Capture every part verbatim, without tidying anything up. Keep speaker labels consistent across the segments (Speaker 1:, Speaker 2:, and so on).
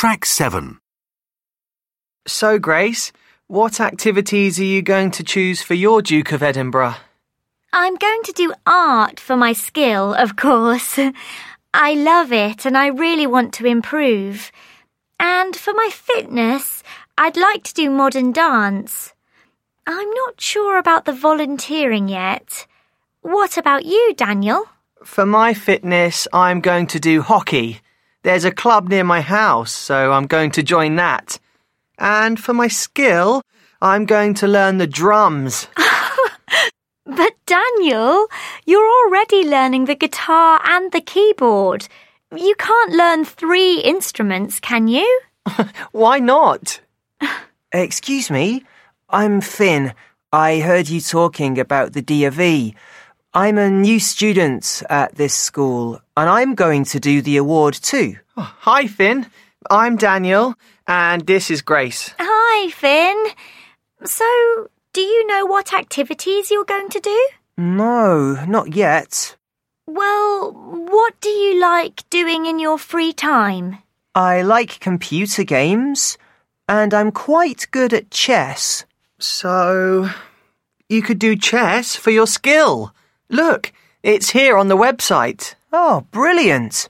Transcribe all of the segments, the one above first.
Speaker 1: Track seven.
Speaker 2: So, Grace, what activities are you going to choose for your Duke of Edinburgh?
Speaker 3: I'm going to do art for my skill, of course. I love it and I really want to improve. And for my fitness, I'd like to do modern dance. I'm not sure about the volunteering yet. What about you, Daniel?
Speaker 2: For my fitness, I'm going to do hockey. There's a club near my house, so I'm going to join that. And for my skill, I'm going to learn the drums.
Speaker 3: But Daniel, you're already learning the guitar and the keyboard. You can't learn three instruments, can you?
Speaker 2: Why not?
Speaker 4: Excuse me, I'm Finn. I heard you talking about the D of E. I'm a new student at this school, and I'm going to do the award too.
Speaker 2: Oh, hi, Finn. I'm Daniel, and this is Grace.
Speaker 3: Hi, Finn. So, do you know what activities you're going to do?
Speaker 4: No, not yet.
Speaker 3: Well, what do you like doing in your free time?
Speaker 4: I like computer games, and I'm quite good at chess.
Speaker 2: So, you could do chess for your skill. Look, it's here on the website.
Speaker 4: Oh, brilliant.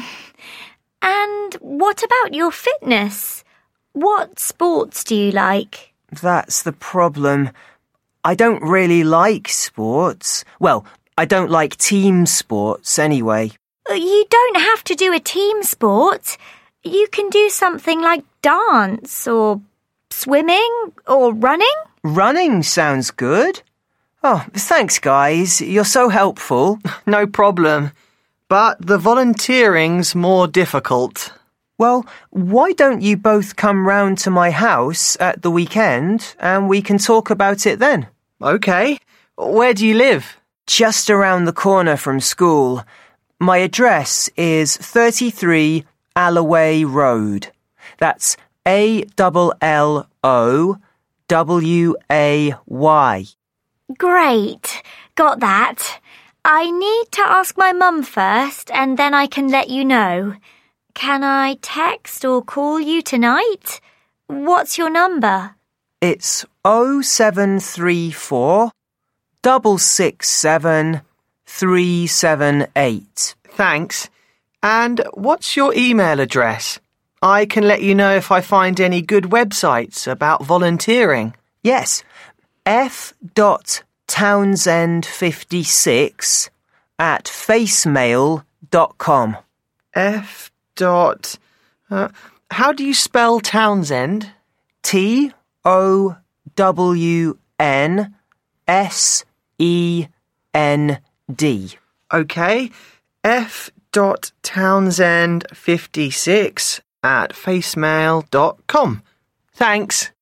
Speaker 3: And what about your fitness? What sports do you like?
Speaker 4: That's the problem. I don't really like sports. Well, I don't like team sports anyway.
Speaker 3: You don't have to do a team sport. You can do something like dance or swimming or running.
Speaker 4: Running sounds good. Oh, thanks, guys. You're so helpful.
Speaker 2: No problem. But the volunteering's more difficult.
Speaker 4: Well, why don't you both come round to my house at the weekend and we can talk about it then?
Speaker 2: OK. Where do you live?
Speaker 4: Just around the corner from school. My address is thirty-three Alloway Road. That's A L L O W A Y.
Speaker 3: Great. Got that. I need to ask my mum first and then I can let you know. Can I text or call you tonight? What's your number?
Speaker 4: It's oh seven three four, six six seven, three seven eight.
Speaker 2: Thanks. And what's your email address? I can let you know if I find any good websites about volunteering.
Speaker 4: Yes. F. Townsend fifty-six at facemail dot com.
Speaker 2: F. Dot. Uh, how do you spell Townsend?
Speaker 4: T O W N S E N D.
Speaker 2: OK. F. Dot Townsend fifty-six at facemail dot com. Thanks.